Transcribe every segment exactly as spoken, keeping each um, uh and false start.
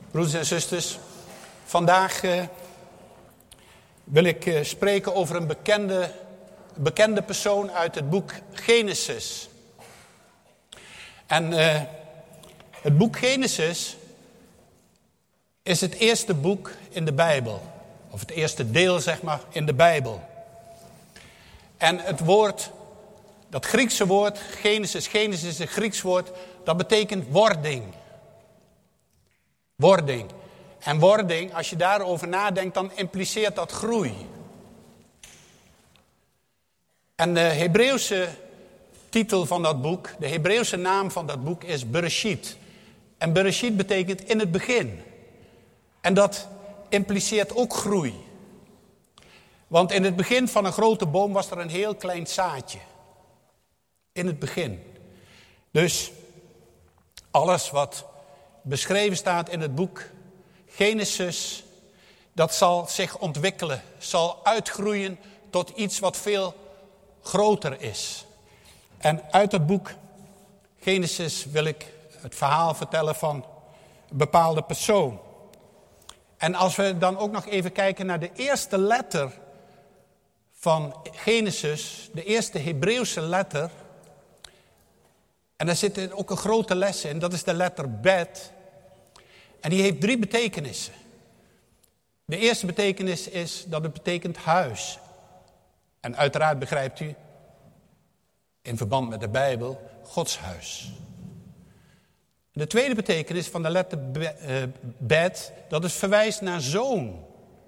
Broeders en zusters, vandaag uh, wil ik uh, spreken over een bekende, bekende persoon uit het boek Genesis. En uh, het boek Genesis is het eerste boek in de Bijbel. Of het eerste deel, zeg maar, in de Bijbel. En het woord, dat Griekse woord, Genesis, Genesis is een Grieks woord, dat betekent wording. Wording. En wording, als je daarover nadenkt, dan impliceert dat groei. En de Hebreeuwse titel van dat boek, de Hebreeuwse naam van dat boek is Bereshit. En Bereshit betekent in het begin. En dat impliceert ook groei. Want in het begin van een grote boom was er een heel klein zaadje. In het begin. Dus alles wat beschreven staat in het boek Genesis, dat zal zich ontwikkelen, zal uitgroeien tot iets wat veel groter is. En uit dat boek Genesis wil ik het verhaal vertellen van een bepaalde persoon. En als we dan ook nog even kijken naar de eerste letter van Genesis, de eerste Hebreeuwse letter, en daar zit ook een grote les in, dat is de letter Bet. En die heeft drie betekenissen. De eerste betekenis is dat het betekent huis. En uiteraard begrijpt u, in verband met de Bijbel, Gods huis. De tweede betekenis van de letter Bet, dat is verwijst naar zoon.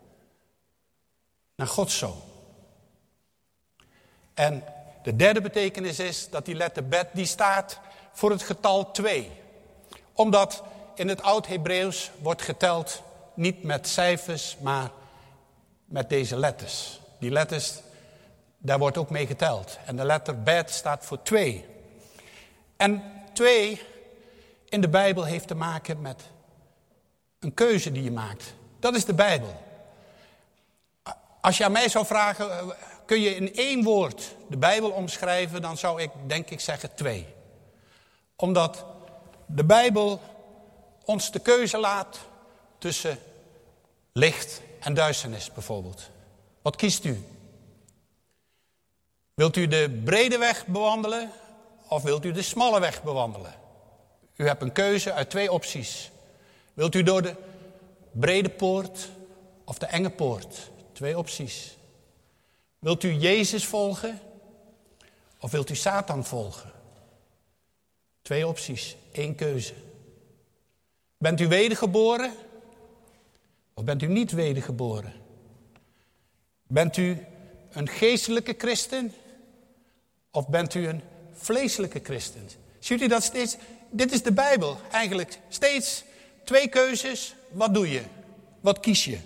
Naar Gods zoon. En de derde betekenis is dat die letter Bet, die staat voor het getal twee. Omdat in het Oud-Hebreeuws wordt geteld niet met cijfers, maar met deze letters. Die letters, daar wordt ook mee geteld. En de letter Bet staat voor twee. En twee in de Bijbel heeft te maken met een keuze die je maakt. Dat is de Bijbel. Als je aan mij zou vragen, kun je in één woord de Bijbel omschrijven, dan zou ik denk ik zeggen twee. Omdat de Bijbel ons de keuze laat tussen licht en duisternis bijvoorbeeld. Wat kiest u? Wilt u de brede weg bewandelen of wilt u de smalle weg bewandelen? U hebt een keuze uit twee opties. Wilt u door de brede poort of de enge poort? Twee opties. Wilt u Jezus volgen of wilt u Satan volgen? Twee opties, één keuze. Bent u wedergeboren of bent u niet wedergeboren? Bent u een geestelijke christen of bent u een vleeselijke christen? Ziet u dat steeds? Dit is de Bijbel eigenlijk. Steeds twee keuzes. Wat doe je? Wat kies je?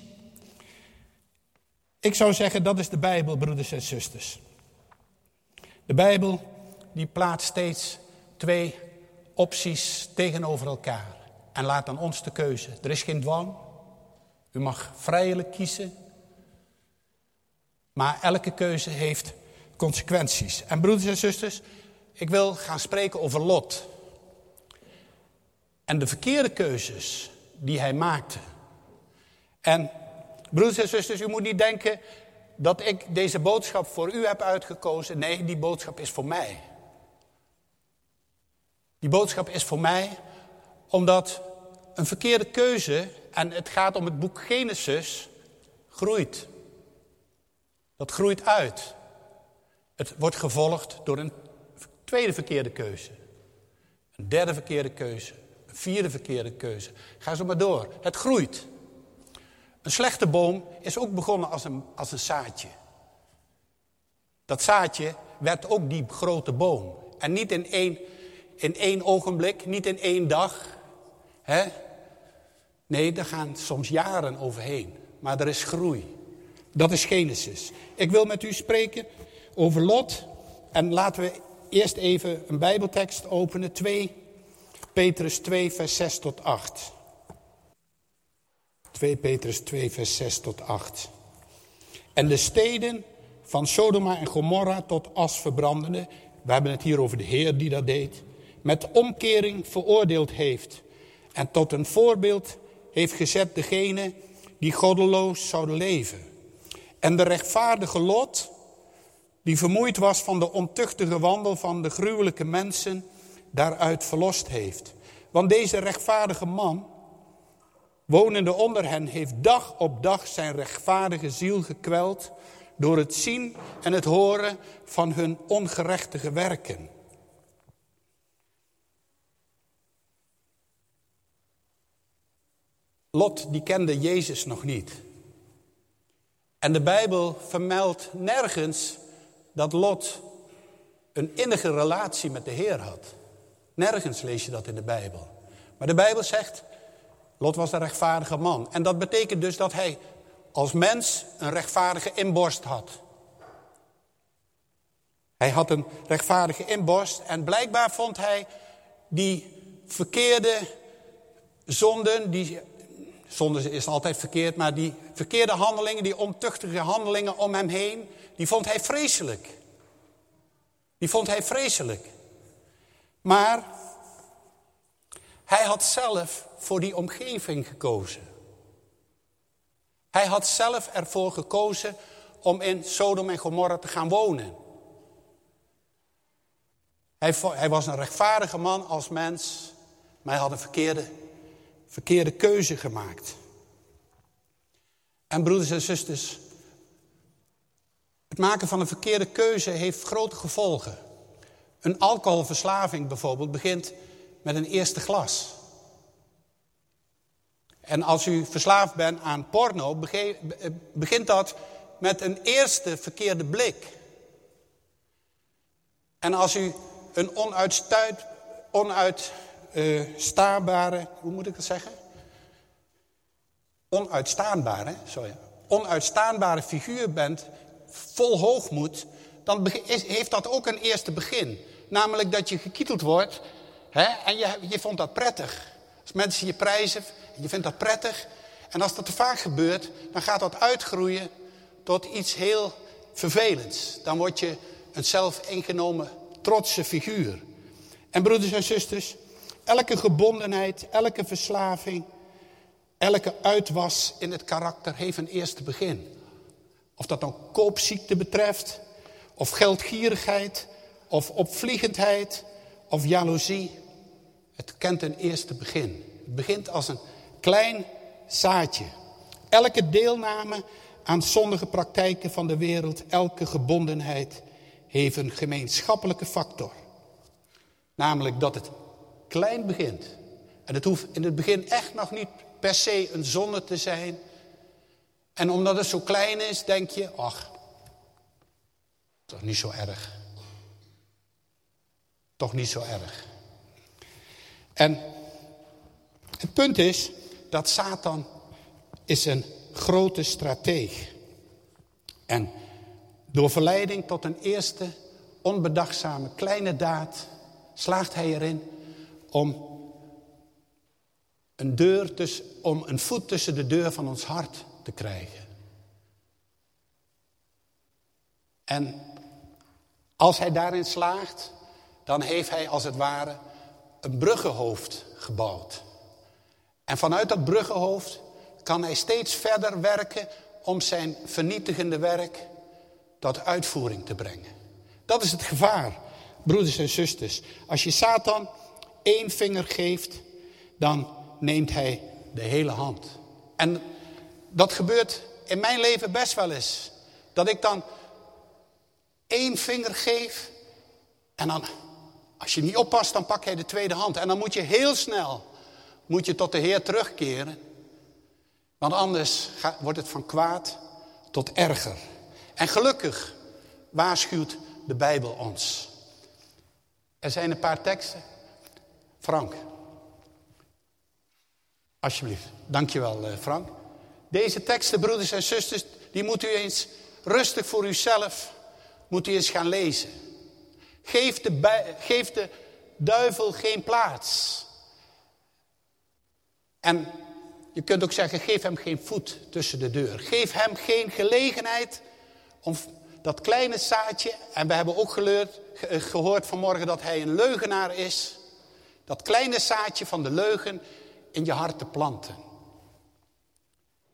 Ik zou zeggen, dat is de Bijbel, broeders en zusters. De Bijbel die plaatst steeds twee opties tegenover elkaar. En laat aan ons de keuze. Er is geen dwang. U mag vrijelijk kiezen. Maar elke keuze heeft consequenties. En broeders en zusters, ik wil gaan spreken over Lot. En de verkeerde keuzes die hij maakte. En broeders en zusters, u moet niet denken dat ik deze boodschap voor u heb uitgekozen. Nee, die boodschap is voor mij. Die boodschap is voor mij omdat een verkeerde keuze, en het gaat om het boek Genesis, groeit. Dat groeit uit. Het wordt gevolgd door een tweede verkeerde keuze. Een derde verkeerde keuze. Een vierde verkeerde keuze. Ga zo maar door. Het groeit. Een slechte boom is ook begonnen als een, als een zaadje. Dat zaadje werd ook die grote boom. En niet in één, in één ogenblik, niet in één dag. Hè? Nee, daar gaan soms jaren overheen. Maar er is groei. Dat is Genesis. Ik wil met u spreken over Lot. En laten we eerst even een Bijbeltekst openen. twee Petrus twee vers zes tot acht. twee Petrus twee vers zes tot acht. En de steden van Sodoma en Gomorra tot as verbrandende, we hebben het hier over de Heer die dat deed, met omkering veroordeeld heeft en tot een voorbeeld heeft gezet degene die goddeloos zouden leven. En de rechtvaardige Lot, die vermoeid was van de ontuchtige wandel van de gruwelijke mensen, daaruit verlost heeft. Want deze rechtvaardige man, wonende onder hen, heeft dag op dag zijn rechtvaardige ziel gekweld door het zien en het horen van hun ongerechtige werken. Lot die kende Jezus nog niet. En de Bijbel vermeldt nergens dat Lot een innige relatie met de Heer had. Nergens lees je dat in de Bijbel. Maar de Bijbel zegt, Lot was een rechtvaardige man. En dat betekent dus dat hij als mens een rechtvaardige inborst had. Hij had een rechtvaardige inborst en blijkbaar vond hij die verkeerde zonden, die, zonde is altijd verkeerd, maar die verkeerde handelingen, die ontuchtige handelingen om hem heen, die vond hij vreselijk. Die vond hij vreselijk. Maar hij had zelf voor die omgeving gekozen. Hij had zelf ervoor gekozen om in Sodom en Gomorra te gaan wonen. Hij, hij was een rechtvaardige man als mens, maar hij had een verkeerde, verkeerde keuze gemaakt. En broeders en zusters, het maken van een verkeerde keuze heeft grote gevolgen. Een alcoholverslaving bijvoorbeeld begint met een eerste glas. En als u verslaafd bent aan porno, begint dat met een eerste verkeerde blik. En als u een onuitstuit, onuitstaanbare, hoe moet ik dat zeggen? Onuitstaanbare, sorry. Onuitstaanbare figuur bent, vol hoogmoed, dan heeft dat ook een eerste begin. Namelijk dat je gekieteld wordt, hè, en je, je vond dat prettig. Als mensen je prijzen, je vindt dat prettig. En als dat te vaak gebeurt, dan gaat dat uitgroeien tot iets heel vervelends. Dan word je een zelfingenomen, trotse figuur. En broeders en zusters, elke gebondenheid, elke verslaving, elke uitwas in het karakter heeft een eerste begin. Of dat dan koopziekte betreft, of geldgierigheid, of opvliegendheid, of jaloezie. Het kent een eerste begin. Het begint als een klein zaadje. Elke deelname aan zondige praktijken van de wereld, elke gebondenheid, heeft een gemeenschappelijke factor. Namelijk dat het klein begint. En het hoeft in het begin echt nog niet per se een zonde te zijn. En omdat het zo klein is, denk je, ach, toch niet zo erg. Toch niet zo erg. En het punt is dat Satan is een grote strateeg. En door verleiding tot een eerste onbedachtzame kleine daad slaagt hij erin om een, deur tussen, om een voet tussen de deur van ons hart te krijgen. En als hij daarin slaagt, dan heeft hij als het ware een bruggenhoofd gebouwd. En vanuit dat bruggenhoofd kan hij steeds verder werken om zijn vernietigende werk tot uitvoering te brengen. Dat is het gevaar, broeders en zusters. Als je Satan één vinger geeft, dan neemt hij de hele hand. En dat gebeurt in mijn leven best wel eens. Dat ik dan één vinger geef en dan, als je niet oppast, dan pak hij de tweede hand. En dan moet je heel snel, moet je tot de Heer terugkeren. Want anders gaat, wordt het van kwaad tot erger. En gelukkig waarschuwt de Bijbel ons. Er zijn een paar teksten. Frank. Alsjeblieft. Dankjewel Frank. Deze teksten, broeders en zusters, die moet u eens rustig voor uzelf, moet u eens gaan lezen. Geef de, bij, geef de duivel geen plaats. En je kunt ook zeggen, geef hem geen voet tussen de deur. Geef hem geen gelegenheid om dat kleine zaadje, en we hebben ook geleerd, gehoord vanmorgen dat hij een leugenaar is, dat kleine zaadje van de leugen in je hart te planten.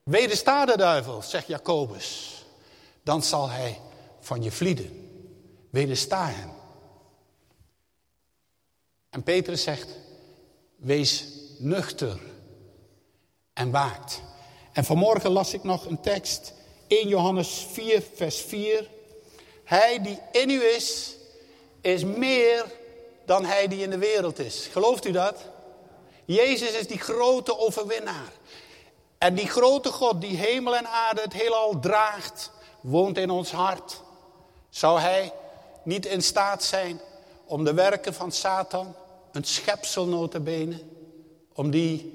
Wedersta de duivel, zegt Jacobus. Dan zal hij van je vlieden. Wedersta hem. En Petrus zegt, wees nuchter en waakt. En vanmorgen las ik nog een tekst, eerste Johannes vier, vers vier. Hij die in u is, is meer dan hij die in de wereld is. Gelooft u dat? Jezus is die grote overwinnaar. En die grote God die hemel en aarde, het heelal draagt, woont in ons hart. Zou hij niet in staat zijn om de werken van Satan, een schepsel nota bene, om die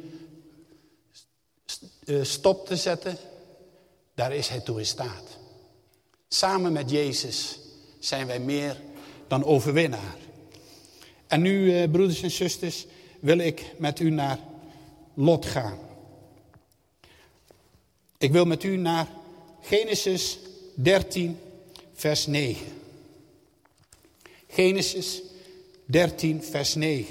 stop te zetten? Daar is hij toe in staat. Samen met Jezus zijn wij meer dan overwinnaar. En nu, broeders en zusters, wil ik met u naar Lot gaan. Ik wil met u naar Genesis dertien, vers negen. Genesis dertien, vers negen.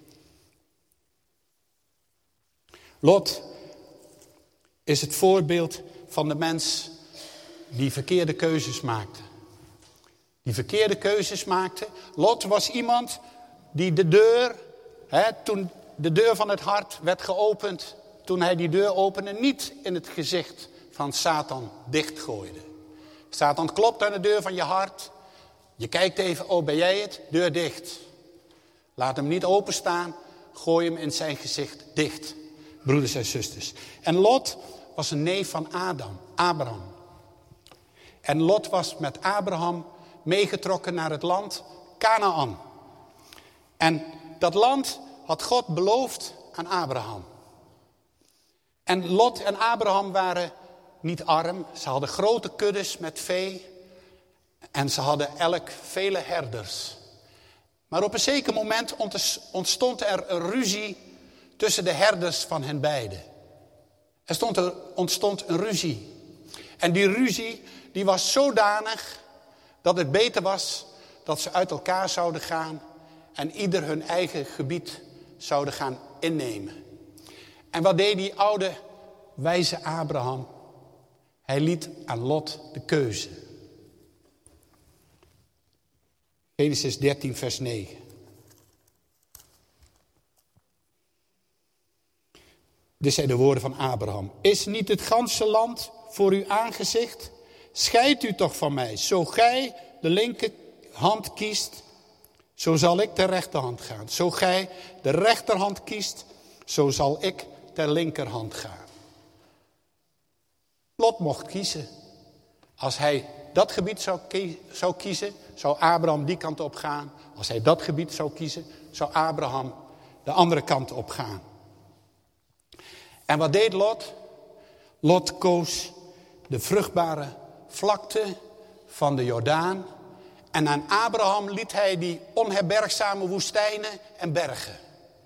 Lot is het voorbeeld van de mens die verkeerde keuzes maakte. Die verkeerde keuzes maakte. Lot was iemand die de deur, hè, toen de deur van het hart werd geopend, toen hij die deur opende, niet in het gezicht van Satan dichtgooide. Satan klopt aan de deur van je hart. Je kijkt even, oh ben jij het? Deur dicht. Laat hem niet openstaan, gooi hem in zijn gezicht dicht. Broeders en zusters. En Lot was een neef van Adam, Abraham. En Lot was met Abraham meegetrokken naar het land Kanaan. En dat land had God beloofd aan Abraham. En Lot en Abraham waren niet arm. Ze hadden grote kuddes met vee. En ze hadden elk vele herders. Maar op een zeker moment ontstond er een ruzie tussen de herders van hen beiden. Er stond er, ontstond een ruzie. En die ruzie die was zodanig dat het beter was dat ze uit elkaar zouden gaan en ieder hun eigen gebied zouden gaan innemen. En wat deed die oude wijze Abraham? Hij liet aan Lot de keuze. Genesis dertien, vers negen. Dit zijn de woorden van Abraham. Is niet het ganse land voor uw aangezicht? Scheid u toch van mij. Zo gij de linkerhand kiest, zo zal ik ter rechterhand gaan. Zo gij de rechterhand kiest, zo zal ik ter linkerhand gaan. Lot mocht kiezen. Als hij dat gebied zou, kie- zou kiezen, zou Abraham die kant op gaan. Als hij dat gebied zou kiezen, zou Abraham de andere kant op gaan. En wat deed Lot? Lot koos de vruchtbare vlakte van de Jordaan. En aan Abraham liet hij die onherbergzame woestijnen en bergen.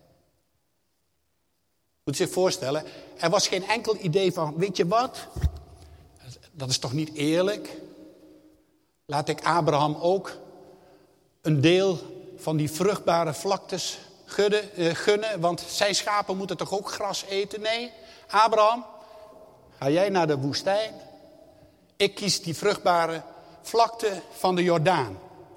Moet je zich voorstellen, er was geen enkel idee van, weet je wat? Dat is toch niet eerlijk? Laat ik Abraham ook een deel van die vruchtbare vlaktes gunnen, uh, gunnen, want zijn schapen moeten toch ook gras eten? Nee, Abraham, ga jij naar de woestijn? Ik kies die vruchtbare vlakte van de Jordaan.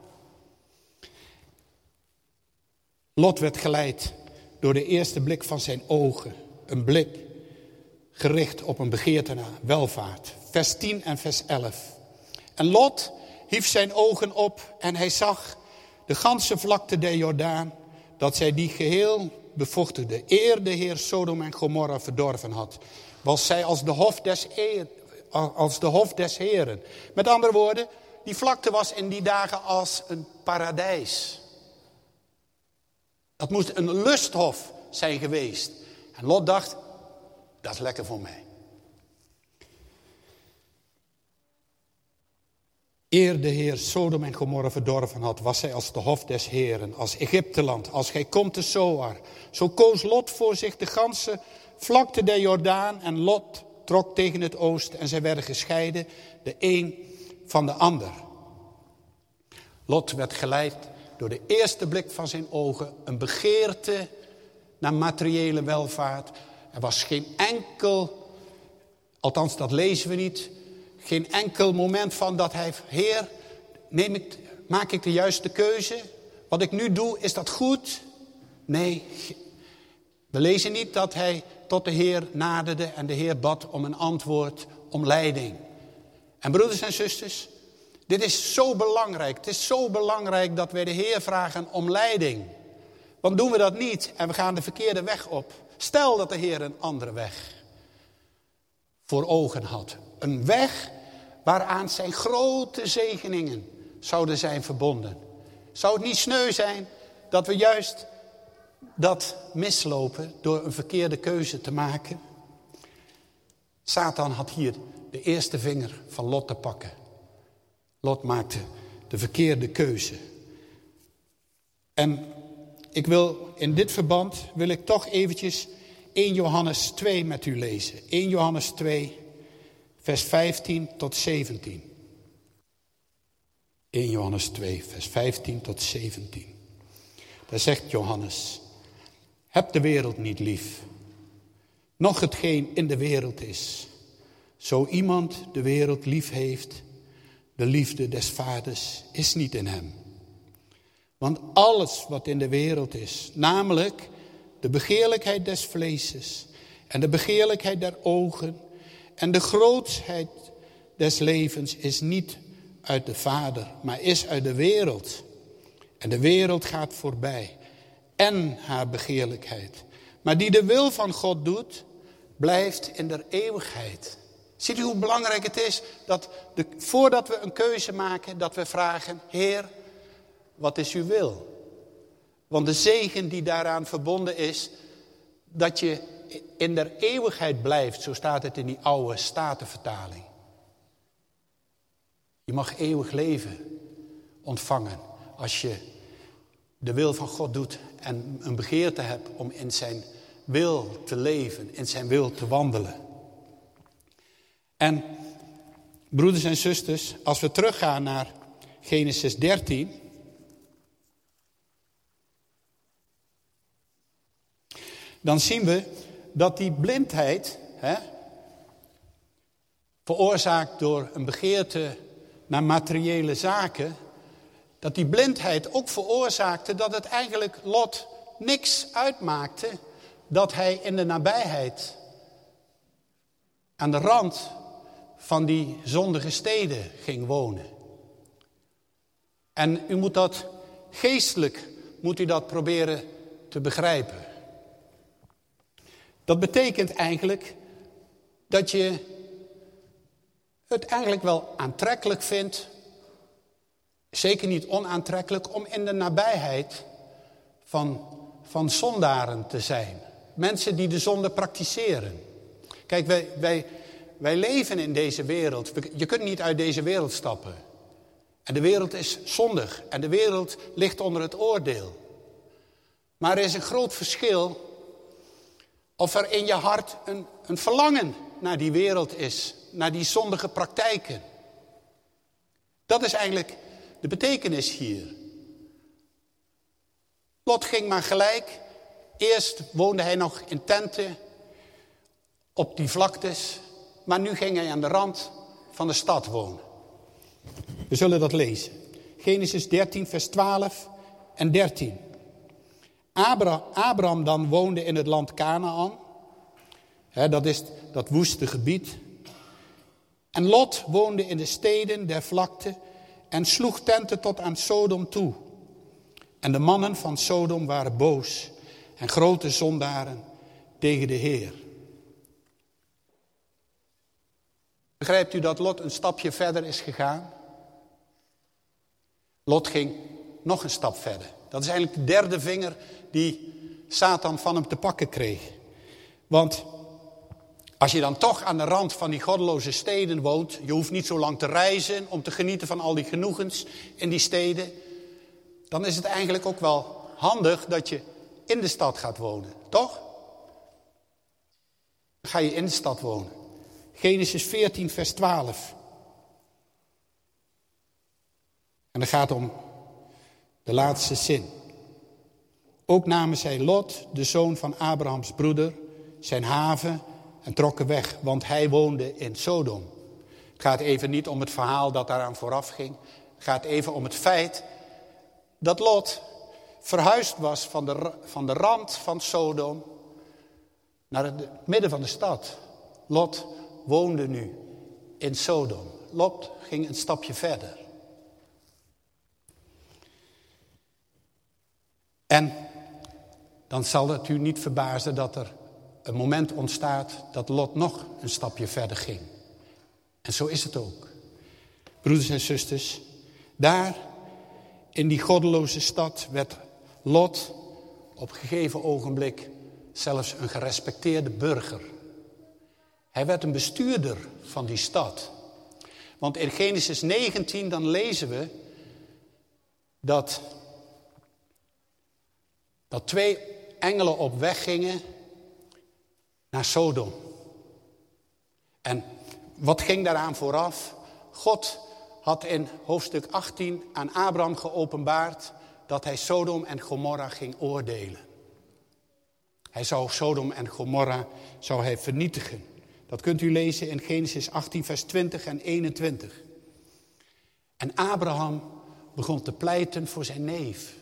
Lot werd geleid door de eerste blik van zijn ogen. Een blik gericht op een begeerte naar welvaart. Vers tien en vers elf. En Lot hief zijn ogen op en hij zag de ganse vlakte der Jordaan, dat zij die geheel bevochtigde, eer de Heer Sodom en Gomorra verdorven had. Was zij als de hof des, eer, als de hof des Heren. Met andere woorden, die vlakte was in die dagen als een paradijs. Dat moest een lusthof zijn geweest. En Lot dacht, dat is lekker voor mij. Eer de Heer Sodom en Gomorra verdorven had, was zij als de hof des Heren, als Egypteland, als gij komt te Zoar. Zo koos Lot voor zich de ganse vlakte der Jordaan en Lot trok tegen het oosten en zij werden gescheiden, de een van de ander. Lot werd geleid door de eerste blik van zijn ogen, een begeerte naar materiële welvaart. Er was geen enkel Althans, dat lezen we niet. Geen enkel moment van dat hij, Heer, neem ik, maak ik de juiste keuze? Wat ik nu doe, is dat goed? Nee, we lezen niet dat hij tot de Heer naderde en de Heer bad om een antwoord, om leiding. En broeders en zusters, dit is zo belangrijk. Het is zo belangrijk dat wij de Heer vragen om leiding. Want doen we dat niet en we gaan de verkeerde weg op. Stel dat de Heer een andere weg voor ogen had. Een weg waaraan zijn grote zegeningen zouden zijn verbonden. Zou het niet sneu zijn dat we juist dat mislopen door een verkeerde keuze te maken? Satan had hier de eerste vinger van Lot te pakken. Lot maakte de verkeerde keuze. En ik wil in dit verband wil ik toch eventjes eerste Johannes twee met u lezen. eerste Johannes twee, vers vijftien tot zeventien. eerste Johannes twee, vers vijftien tot zeventien. Daar zegt Johannes: heb de wereld niet lief, noch hetgeen in de wereld is. Zo iemand de wereld lief heeft, de liefde des vaders is niet in hem. Want alles wat in de wereld is, namelijk de begeerlijkheid des vleeses en de begeerlijkheid der ogen en de grootsheid des levens, is niet uit de Vader, maar is uit de wereld. En de wereld gaat voorbij en haar begeerlijkheid. Maar die de wil van God doet, blijft in der eeuwigheid. Ziet u hoe belangrijk het is dat de, voordat we een keuze maken, dat we vragen: Heer, wat is uw wil? Want de zegen die daaraan verbonden is, dat je in der eeuwigheid blijft. Zo staat het in die oude Statenvertaling. Je mag eeuwig leven ontvangen als je de wil van God doet en een begeerte hebt om in zijn wil te leven, in zijn wil te wandelen. En broeders en zusters, als we teruggaan naar Genesis dertien, dan zien we dat die blindheid, hè, veroorzaakt door een begeerte naar materiële zaken, dat die blindheid ook veroorzaakte dat het eigenlijk Lot niks uitmaakte dat hij in de nabijheid, aan de rand van die zondige steden ging wonen. En u moet dat geestelijk, moet u dat proberen te begrijpen. Dat betekent eigenlijk dat je het eigenlijk wel aantrekkelijk vindt, zeker niet onaantrekkelijk, om in de nabijheid van, van zondaren te zijn. Mensen die de zonde praktiseren. Kijk, wij, wij, wij leven in deze wereld. Je kunt niet uit deze wereld stappen. En de wereld is zondig. En de wereld ligt onder het oordeel. Maar er is een groot verschil of er in je hart een, een verlangen naar die wereld is. Naar die zondige praktijken. Dat is eigenlijk de betekenis hier. Lot ging maar gelijk. Eerst woonde hij nog in tenten op die vlaktes. Maar nu ging hij aan de rand van de stad wonen. We zullen dat lezen. Genesis dertien vers twaalf en dertien. Abra, Abraham dan woonde in het land Kanaan. He, dat is dat woeste gebied. En Lot woonde in de steden der vlakte en sloeg tenten tot aan Sodom toe. En de mannen van Sodom waren boos en grote zondaren tegen de Heer. Begrijpt u dat Lot een stapje verder is gegaan? Lot ging nog een stap verder. Dat is eigenlijk de derde vinger die Satan van hem te pakken kreeg. Want als je dan toch aan de rand van die goddeloze steden woont, je hoeft niet zo lang te reizen om te genieten van al die genoegens in die steden, dan is het eigenlijk ook wel handig dat je in de stad gaat wonen, toch? Dan ga je in de stad wonen. Genesis veertien vers twaalf. En dan gaat het om de laatste zin. Ook namen zij Lot, de zoon van Abrahams broeder, zijn haven en trokken weg, want hij woonde in Sodom. Het gaat even niet om het verhaal dat daaraan vooraf ging. Het gaat even om het feit dat Lot verhuisd was van de, van de rand van Sodom naar het midden van de stad. Lot woonde nu in Sodom. Lot ging een stapje verder. En dan zal het u niet verbazen dat er een moment ontstaat dat Lot nog een stapje verder ging. En zo is het ook. Broeders en zusters, daar in die goddeloze stad werd Lot op een gegeven ogenblik zelfs een gerespecteerde burger. Hij werd een bestuurder van die stad. Want in Genesis negentien dan lezen we dat, dat twee engelen op weg gingen naar Sodom. En wat ging daaraan vooraf? God had in hoofdstuk achttien aan Abraham geopenbaard dat hij Sodom en Gomorra ging oordelen. Hij zou Sodom en Gomorra zou hij vernietigen. Dat kunt u lezen in Genesis achttien vers twintig en eenentwintig. En Abraham begon te pleiten voor zijn neef.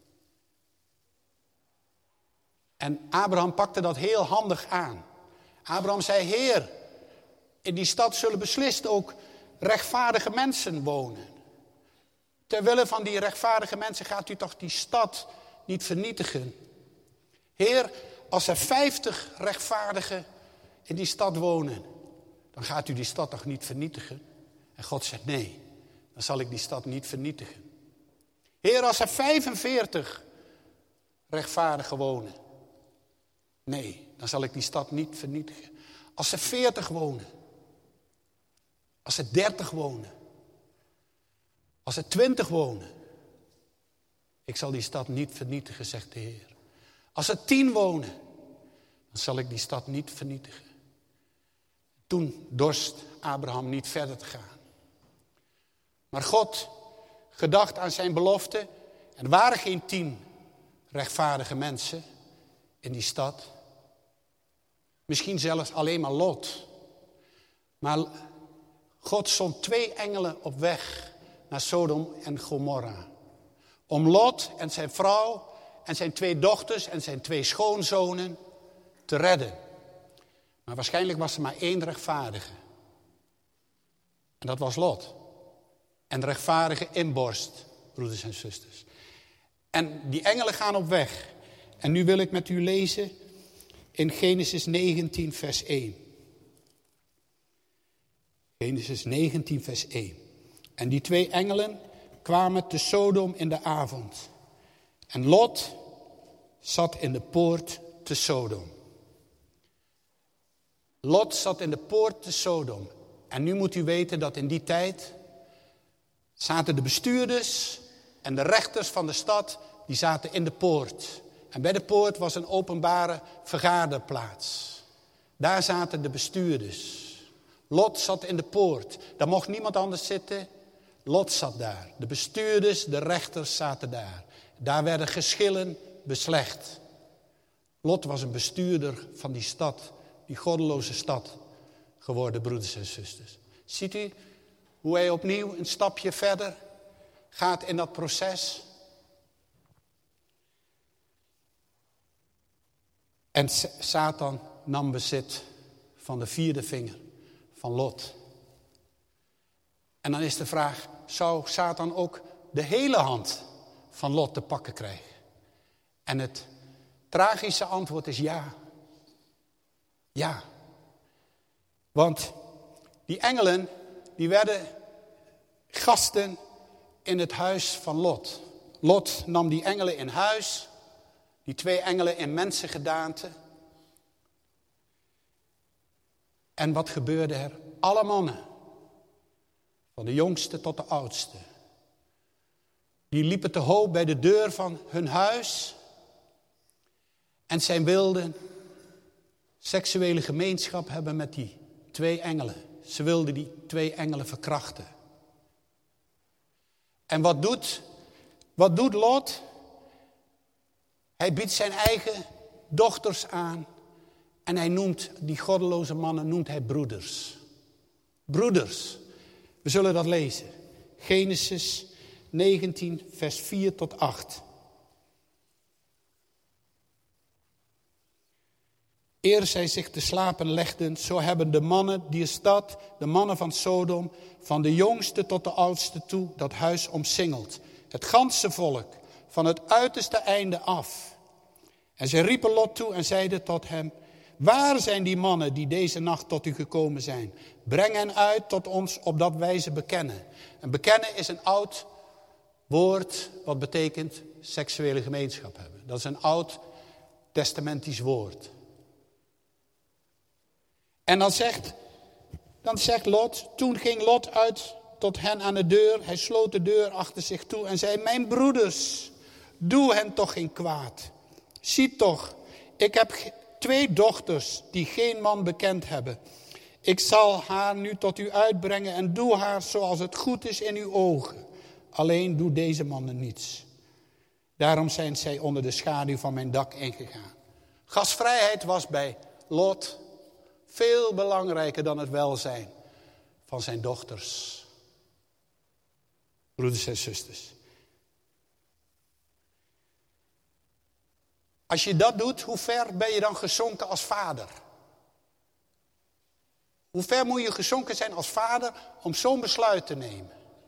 En Abraham pakte dat heel handig aan. Abraham zei, Heer, in die stad zullen beslist ook rechtvaardige mensen wonen. Terwille van die rechtvaardige mensen gaat u toch die stad niet vernietigen. Heer, als er vijftig rechtvaardigen in die stad wonen, dan gaat u die stad toch niet vernietigen? En God zegt, nee, dan zal ik die stad niet vernietigen. Heer, als er vijfenveertig rechtvaardigen wonen, nee, dan zal ik die stad niet vernietigen. Als er veertig wonen, als er dertig wonen, als er twintig wonen, ik zal die stad niet vernietigen, zegt de Heer. Als er tien wonen, dan zal ik die stad niet vernietigen. Toen dorst Abraham niet verder te gaan. Maar God gedacht aan zijn belofte. Er waren geen tien rechtvaardige mensen in die stad. Misschien zelfs alleen maar Lot. Maar God zond twee engelen op weg naar Sodom en Gomorra. Om Lot en zijn vrouw en zijn twee dochters en zijn twee schoonzonen te redden. Maar waarschijnlijk was er maar één rechtvaardige. En dat was Lot. En de rechtvaardige inborst, broeders en zusters. En die engelen gaan op weg. En nu wil ik met u lezen in Genesis negentien vers één. Genesis negentien vers één. En die twee engelen kwamen te Sodom in de avond. En Lot zat in de poort te Sodom. Lot zat in de poort te Sodom. En nu moet u weten dat in die tijd zaten de bestuurders en de rechters van de stad, die zaten in de poort. En bij de poort was een openbare vergaderplaats. Daar zaten de bestuurders. Lot zat in de poort. Daar mocht niemand anders zitten. Lot zat daar. De bestuurders, de rechters zaten daar. Daar werden geschillen beslecht. Lot was een bestuurder van die stad, die goddeloze stad geworden, broeders en zusters. Ziet u hoe hij opnieuw een stapje verder gaat in dat proces? En Satan nam bezit van de vierde vinger van Lot. En dan is de vraag, zou Satan ook de hele hand van Lot te pakken krijgen? En het tragische antwoord is ja. Ja. Want die engelen, die werden gasten in het huis van Lot. Lot nam die engelen in huis, die twee engelen in mensengedaante. En wat gebeurde er? Alle mannen, van de jongste tot de oudste, die liepen te hoop bij de deur van hun huis. En zij wilden seksuele gemeenschap hebben met die twee engelen. Ze wilden die twee engelen verkrachten. En wat doet, wat doet Lot? Hij biedt zijn eigen dochters aan En hij noemt, die goddeloze mannen noemt hij broeders. Broeders. We zullen dat lezen. Genesis negentien, vers vier tot acht. Eer zij zich te slapen legden, zo hebben de mannen die stad, de mannen van Sodom, van de jongste tot de oudste toe, dat huis omsingeld. Het ganse volk, van het uiterste einde af. En zij riepen Lot toe en zeiden tot hem: waar zijn die mannen die deze nacht tot u gekomen zijn? Breng hen uit tot ons, opdat wij ze bekennen. En bekennen is een oud woord wat betekent seksuele gemeenschap hebben. Dat is een oud testamentisch woord. En dan zegt, dan zegt Lot, toen ging Lot uit tot hen aan de deur. Hij sloot de deur achter zich toe en zei: mijn broeders, doe hen toch geen kwaad. Zie toch, ik heb twee dochters die geen man bekend hebben. Ik zal haar nu tot u uitbrengen en doe haar zoals het goed is in uw ogen. Alleen doe deze mannen niets. Daarom zijn zij onder de schaduw van mijn dak ingegaan. Gastvrijheid was bij Lot veel belangrijker dan het welzijn van zijn dochters. Broeders en zusters. Als je dat doet, hoe ver ben je dan gezonken als vader? Hoe ver moet je gezonken zijn als vader om zo'n besluit te nemen?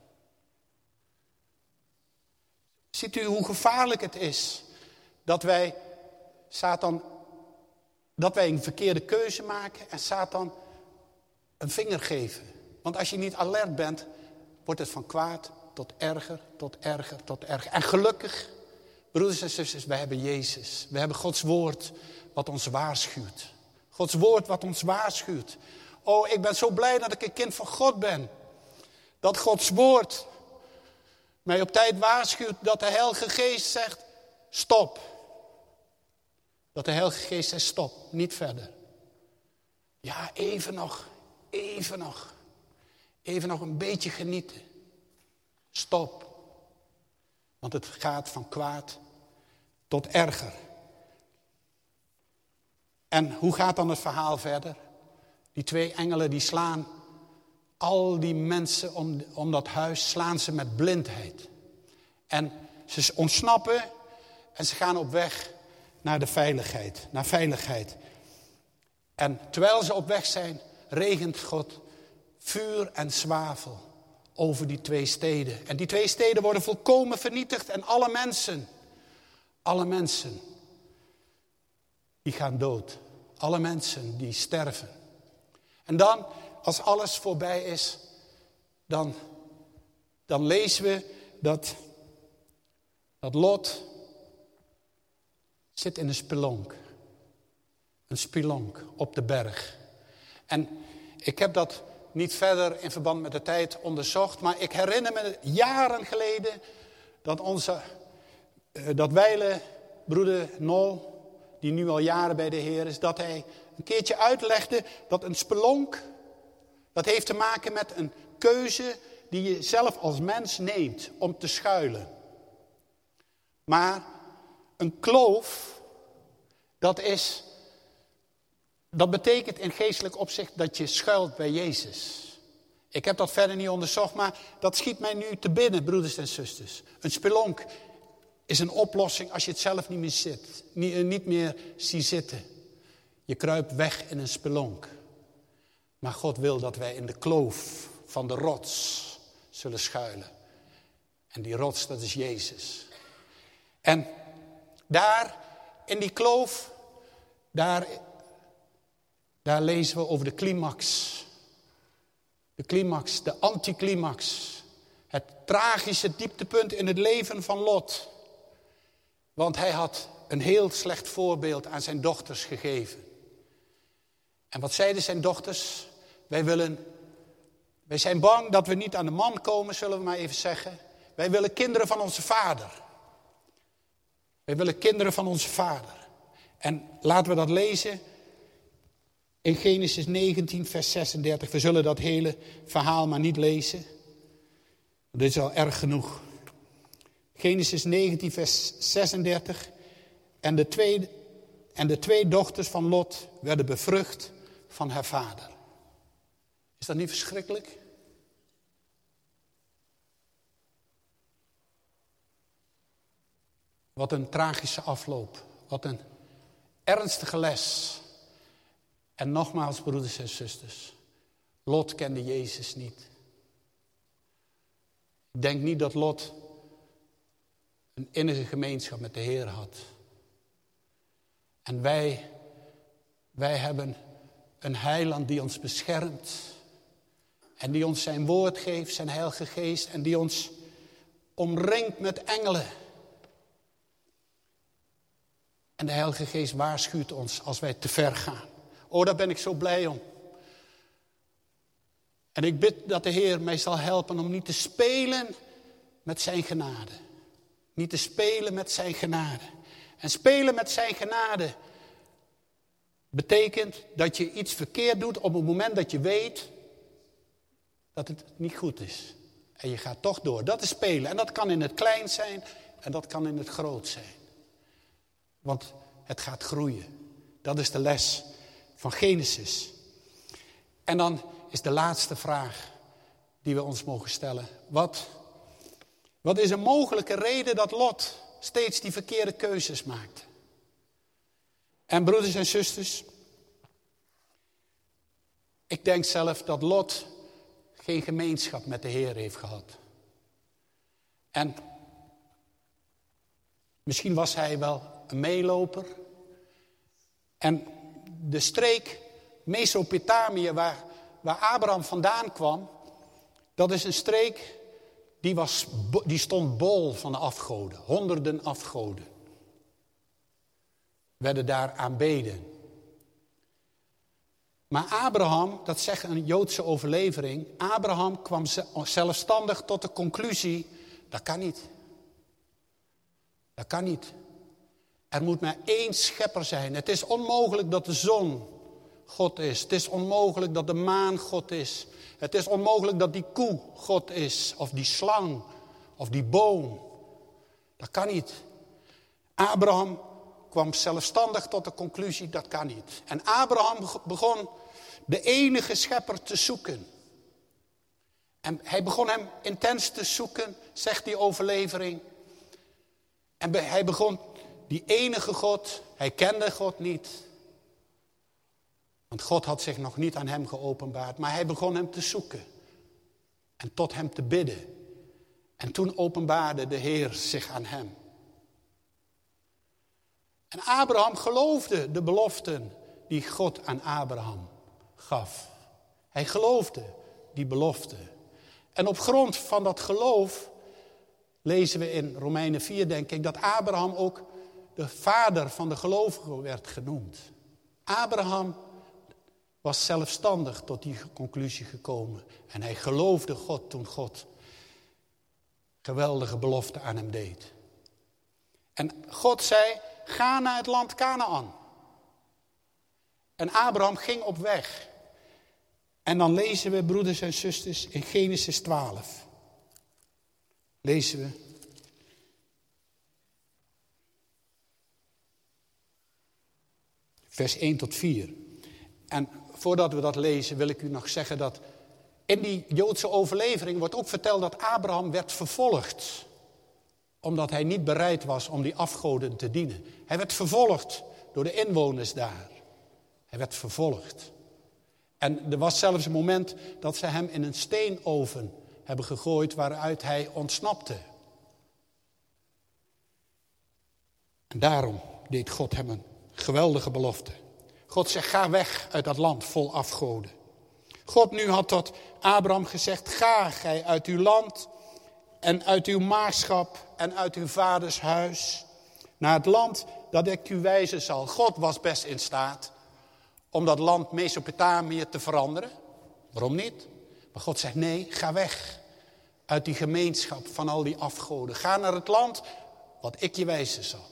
Ziet u hoe gevaarlijk het is dat wij Satan, dat wij een verkeerde keuze maken en Satan een vinger geven. Want als je niet alert bent, wordt het van kwaad tot erger, tot erger, tot erger. En gelukkig, broeders en zusters, wij hebben Jezus. We hebben Gods woord wat ons waarschuwt. Gods woord wat ons waarschuwt. Oh, ik ben zo blij dat ik een kind van God ben. Dat Gods woord mij op tijd waarschuwt, dat de Heilige Geest zegt: stop. Dat de Heilige Geest zegt: stop, niet verder. Ja, even nog, even nog. Even nog een beetje genieten. Stop. Want het gaat van kwaad tot erger. En hoe gaat dan het verhaal verder? Die twee engelen die slaan al die mensen om, om dat huis, slaan ze met blindheid. En ze ontsnappen en ze gaan op weg naar de veiligheid, naar veiligheid. En terwijl ze op weg zijn, regent God vuur en zwavel over die twee steden. En die twee steden worden volkomen vernietigd en alle mensen, alle mensen, die gaan dood. Alle mensen die sterven. En dan, als alles voorbij is, dan, dan lezen we dat, dat Lot zit in een spelonk. Een spelonk op de berg. En ik heb dat niet verder in verband met de tijd onderzocht, maar ik herinner me jaren geleden dat onze, dat wijle broeder Nol, die nu al jaren bij de Heer is, dat hij een keertje uitlegde dat een spelonk, dat heeft te maken met een keuze die je zelf als mens neemt om te schuilen. Maar een kloof, dat is, dat betekent in geestelijk opzicht dat je schuilt bij Jezus. Ik heb dat verder niet onderzocht, maar dat schiet mij nu te binnen, broeders en zusters. Een spelonk is een oplossing als je het zelf niet meer, zit, niet, niet meer ziet zitten. Je kruipt weg in een spelonk. Maar God wil dat wij in de kloof van de rots zullen schuilen. En die rots, dat is Jezus. En daar, in die kloof, daar, daar lezen we over de climax. De climax, de anticlimax. Het tragische dieptepunt in het leven van Lot. Want hij had een heel slecht voorbeeld aan zijn dochters gegeven. En wat zeiden zijn dochters? Wij willen, wij zijn bang dat we niet aan de man komen, zullen we maar even zeggen. Wij willen kinderen van onze vader. Wij willen kinderen van onze vader. En laten we dat lezen in Genesis negentien, vers zesendertig. We zullen dat hele verhaal maar niet lezen. Dit is al erg genoeg. Genesis negentien, vers zesendertig. En de tweede, En de twee dochters van Lot werden bevrucht van haar vader. Is dat niet verschrikkelijk? Wat een tragische afloop. Wat een ernstige les. En nogmaals, broeders en zusters. Lot kende Jezus niet. Ik denk niet dat Lot een innige gemeenschap met de Heer had. En wij, wij hebben een heiland die ons beschermt. En die ons zijn woord geeft, zijn heilige geest. En die ons omringt met engelen. En de heilige geest waarschuwt ons als wij te ver gaan. Oh, daar ben ik zo blij om. En ik bid dat de Heer mij zal helpen om niet te spelen met zijn genade. Niet te spelen met zijn genade. En spelen met zijn genade betekent dat je iets verkeerd doet op het moment dat je weet dat het niet goed is. En je gaat toch door. Dat is spelen. En dat kan in het klein zijn en dat kan in het groot zijn. Want het gaat groeien. Dat is de les van Genesis. En dan is de laatste vraag die we ons mogen stellen. Wat, wat is een mogelijke reden dat Lot steeds die verkeerde keuzes maakte? En broeders en zusters, ik denk zelf dat Lot geen gemeenschap met de Heer heeft gehad. En misschien was hij wel een meeloper. En de streek Mesopotamië waar, waar Abraham vandaan kwam, dat is een streek die, was, die stond bol van de afgoden. Honderden afgoden werden daar aanbeden. Maar Abraham, dat zegt een Joodse overlevering, Abraham kwam zelfstandig tot de conclusie, dat kan niet. Dat kan niet. Er moet maar één schepper zijn. Het is onmogelijk dat de zon God is. Het is onmogelijk dat de maan God is. Het is onmogelijk dat die koe God is. Of die slang. Of die boom. Dat kan niet. Abraham kwam zelfstandig tot de conclusie, dat kan niet. En Abraham begon de enige schepper te zoeken. En hij begon hem intens te zoeken, zegt die overlevering. En hij begon die enige God, hij kende God niet. Want God had zich nog niet aan hem geopenbaard. Maar hij begon hem te zoeken. En tot hem te bidden. En toen openbaarde de Heer zich aan hem. En Abraham geloofde de beloften die God aan Abraham gaf. Hij geloofde die beloften. En op grond van dat geloof lezen we in Romeinen vier, denk ik, dat Abraham ook de vader van de gelovigen werd genoemd. Abraham was zelfstandig tot die conclusie gekomen. En hij geloofde God toen God geweldige beloften aan hem deed. En God zei, ga naar het land Kanaan. En Abraham ging op weg. En dan lezen we, broeders en zusters, in Genesis twaalf. Lezen we. Vers één tot vier. En voordat we dat lezen wil ik u nog zeggen dat in die Joodse overlevering wordt ook verteld dat Abraham werd vervolgd. Omdat hij niet bereid was om die afgoden te dienen. Hij werd vervolgd door de inwoners daar. Hij werd vervolgd. En er was zelfs een moment dat ze hem in een steenoven hebben gegooid waaruit hij ontsnapte. En daarom deed God hem een geweldige belofte. God zegt, ga weg uit dat land vol afgoden. God nu had tot Abraham gezegd, ga gij uit uw land en uit uw maagschap en uit uw vaders huis naar het land dat ik u wijzen zal. God was best in staat om dat land Mesopotamië te veranderen. Waarom niet? Maar God zegt, nee, ga weg uit die gemeenschap van al die afgoden. Ga naar het land wat ik je wijzen zal.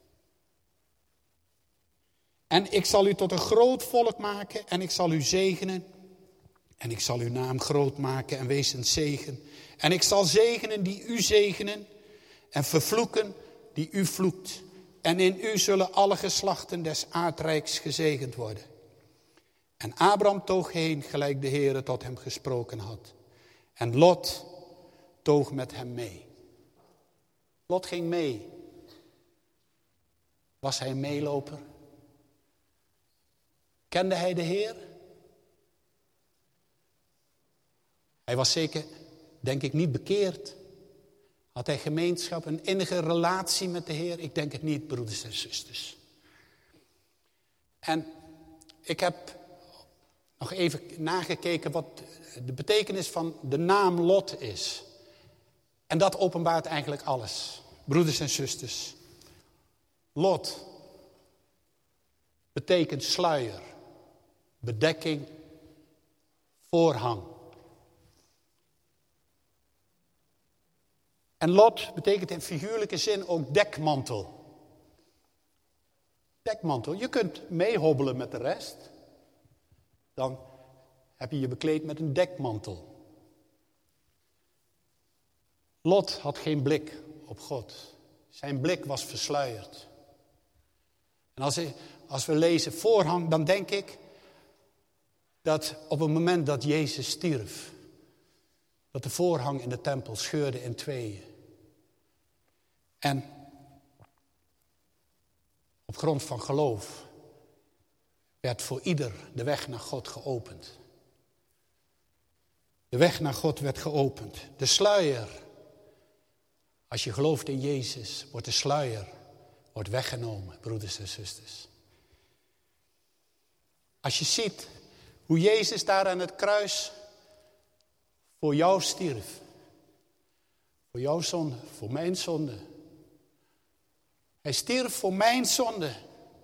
En ik zal u tot een groot volk maken en ik zal u zegenen. En ik zal uw naam groot maken en wees een zegen. En ik zal zegenen die u zegenen en vervloeken die u vloekt. en in u zullen alle geslachten des aardrijks gezegend worden. En Abraham toog heen, gelijk de Heere tot hem gesproken had. En Lot toog met hem mee. Lot ging mee. Was hij een meeloper? Kende hij de Heer? Hij was zeker, denk ik, niet bekeerd. Had hij gemeenschap, een innige relatie met de Heer? Ik denk het niet, broeders en zusters. En ik heb nog even nagekeken wat de betekenis van de naam Lot is. En dat openbaart eigenlijk alles. Broeders en zusters. Lot betekent sluier, bedekking, voorhang. En Lot betekent in figuurlijke zin ook dekmantel. Dekmantel. Je kunt meehobbelen met de rest. Dan heb je je bekleed met een dekmantel. Lot had geen blik op God. Zijn blik was versluierd. En als, als we lezen voorhang, dan denk ik dat op het moment dat Jezus stierf, dat de voorhang in de tempel scheurde in tweeën. En op grond van geloof werd voor ieder de weg naar God geopend. De weg naar God werd geopend. De sluier, als je gelooft in Jezus, wordt de sluier wordt weggenomen, broeders en zusters. Als je ziet hoe Jezus daar aan het kruis voor jou stierf. Voor jouw zonde, voor mijn zonde. Hij stierf voor mijn zonde.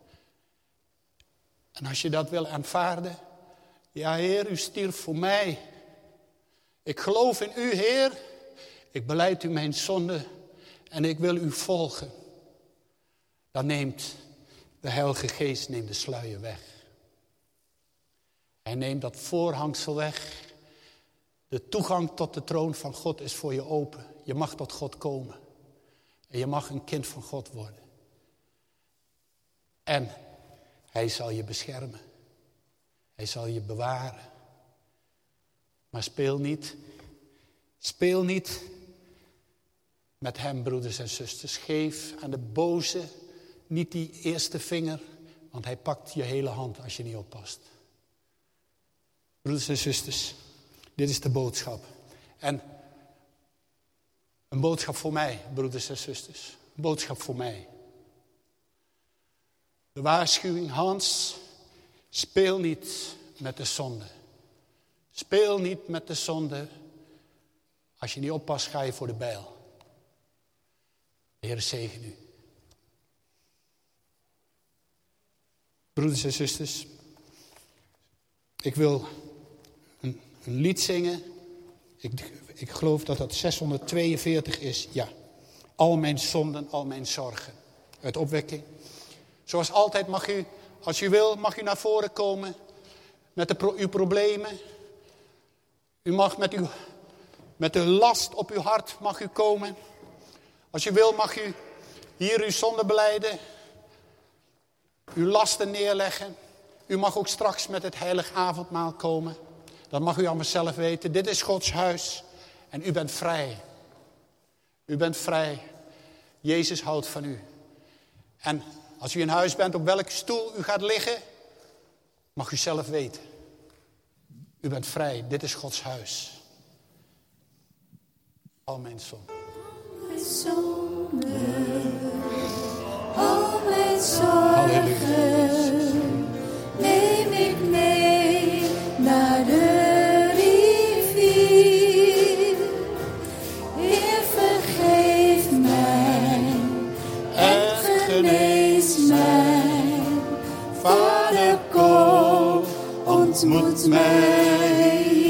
En als je dat wil aanvaarden. Ja, Heer, u stierf voor mij. Ik geloof in u, Heer. Ik belijd u mijn zonde. En ik wil u volgen. Dan neemt de Heilige Geest neemt de sluier weg. Hij neemt dat voorhangsel weg. De toegang tot de troon van God is voor je open. Je mag tot God komen. En je mag een kind van God worden. En hij zal je beschermen. Hij zal je bewaren. Maar speel niet. Speel niet met hem, broeders en zusters. Geef aan de boze niet die eerste vinger. Want hij pakt je hele hand als je niet oppast. Broeders en zusters. Dit is de boodschap. En een boodschap voor mij, broeders en zusters. Een boodschap voor mij. De waarschuwing, Hans, speel niet met de zonde. Speel niet met de zonde. Als je niet oppast, ga je voor de bijl. De Heer zegen u. Broeders en zusters, ik wil een, een lied zingen. Ik, ik geloof dat dat zeshonderdtweeënveertig is. Ja, al mijn zonden, al mijn zorgen. Uit opwekking. Zoals altijd mag u, als u wil, mag u naar voren komen met de pro, uw problemen. U mag met, uw, met de last op uw hart mag u komen. Als u wil mag u hier uw zonde belijden. Uw lasten neerleggen. U mag ook straks met het heilig avondmaal komen. Dat mag u allemaal zelf weten. Dit is Gods huis. En u bent vrij. U bent vrij. Jezus houdt van u. En als u in huis bent, op welke stoel u gaat liggen, mag u zelf weten. U bent vrij. Dit is Gods huis. Al mijn zonden. Mijn zonden, al mijn zorgen, neem ik mee naar de rivier. Heer, vergeef mij en genees mij. Vader, kom, ontmoet mij.